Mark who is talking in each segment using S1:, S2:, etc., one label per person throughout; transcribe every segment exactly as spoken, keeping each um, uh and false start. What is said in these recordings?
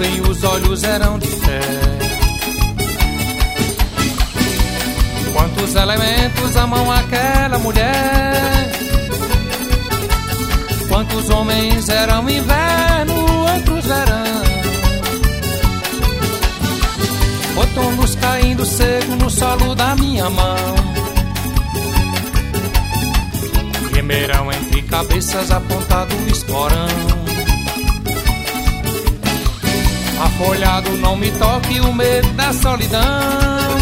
S1: ouvem, os olhos eram de fé. Quantos elementos amam aquela mulher? Quantos homens eram inverno, outros verão? Outonos caindo seco no solo da minha mão. Gemerão entre cabeças apontado o esporão. Afolhado não me toque o medo da solidão.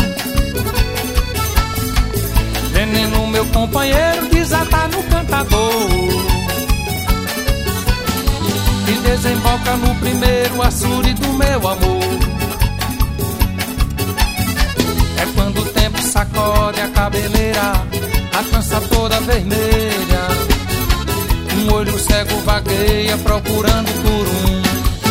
S1: Veneno meu companheiro desata no cantador. E desemboca no primeiro açude do meu amor. É quando o tempo sacode a cabeleira, a trança toda vermelha. Um olho cego vagueia procurando por um.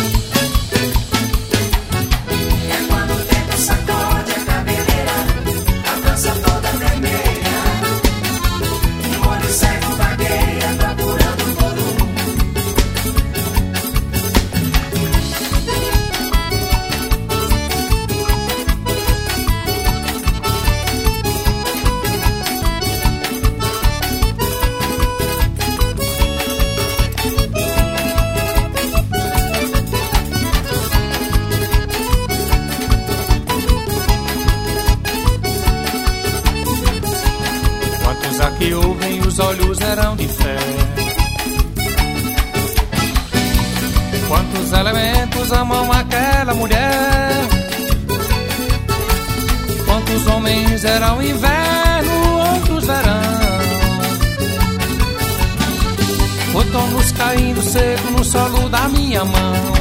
S2: É quando o tempo sacode a cabeleira, a trança toda vermelha. Um olho cego vagueia procurando por um.
S1: Que ouvem, os olhos eram de fé. Quantos elementos amam aquela mulher? Quantos homens eram inverno, outros verão? Outonos caindo seco no solo da minha mão.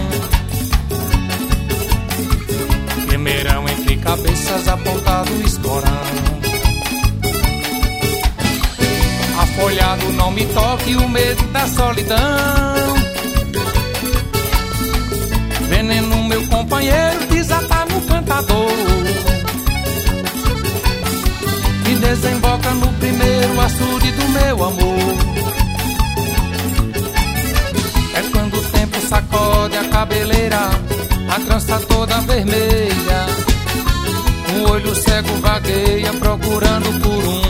S1: Gemerão entre cabeças apontado o esporão. Afolhado não me toque o medo da solidão. Veneno meu companheiro desata no cantador. E desemboca no primeiro açude do meu amor. É quando o tempo sacode a cabeleira, a trança toda vermelha. Um olho cego vagueia procurando por um.